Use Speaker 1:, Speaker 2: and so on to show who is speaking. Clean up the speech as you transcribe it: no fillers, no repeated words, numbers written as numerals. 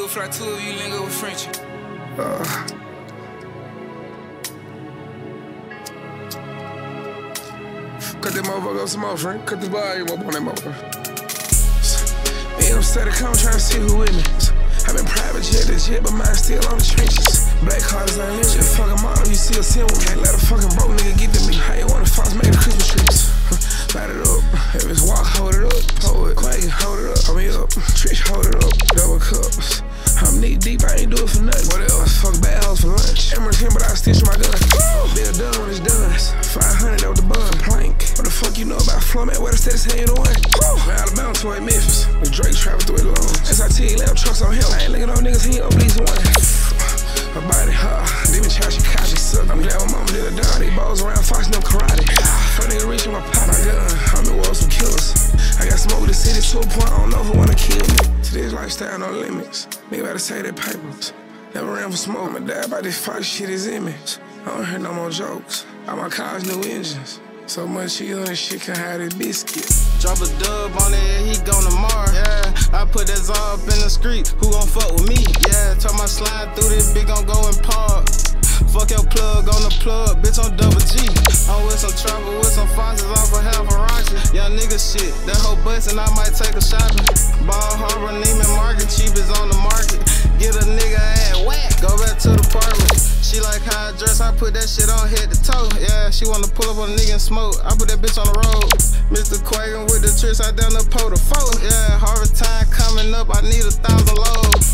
Speaker 1: go fly two of you, link up with Frenchie.
Speaker 2: Cut that motherfucker up some more, friend. Cut the volume up on that motherfucker. Me and I'm steady come trying to see who with me. I been private jet to jet, but mine still on the trenches. Black card is unlimited. Just fuck 'em all, you see a sin with me. Can't let a fucking broke nigga get to me. How you want a fox make the Christmas trees? Light it up. If it's walk, hold it up. Hold it. Quake, hold it up. Hold me up. Trish, hold it up. Double cups. I'm knee deep, I ain't do it for nothing. What else? Fuck bad hoes for lunch. Emerald him, but I stitch my gun. Bill done when it's done. 500 out the bun. Plank. What the fuck you know about Florida? Where the status hanging on? From Alabama to Memphis. The Drake travel through it long. SIT lamp trucks on him. I ain't looking on niggas, he ain't up least one. My body, demon child, she caught me suck. I'm glad my mama did a dog. They balls around Fox and them karate. Fuck nigga reaching my pot. My gun, I'm in war with some killers. I got smoke with the city to a point, I don't know who wanna kill me. Today's lifestyle, no limits. Nigga better say their papers. Never ran for smoke, my dad about this Fox shit is image. I don't hear no more jokes. All my cars, new engines. So much cheese on this shit can hide this biscuit.
Speaker 3: Drop a dub on it, he gone tomorrow. Yeah, I put that Zara up in the street. Who gon' fuck with me? Yeah, told my slide through this bitch gon' go and park. Fuck your plug on the plug, bitch on double G. I'm with some trouble, with some foxes off of half a rocket. Young nigga shit, that whole bustin', I might take a shopping. Ball Harbor, Neiman Market, cheap is on the market. Get a nigga at whack, go back to the apartment. She like how I dress, I put that shit on head to toe. Yeah, she wanna pull up on a nigga and smoke. I put that bitch on the road. Mr. Quagan with the tricks, I down the pole to four. Yeah, harvest time coming up, I need 1,000 loads.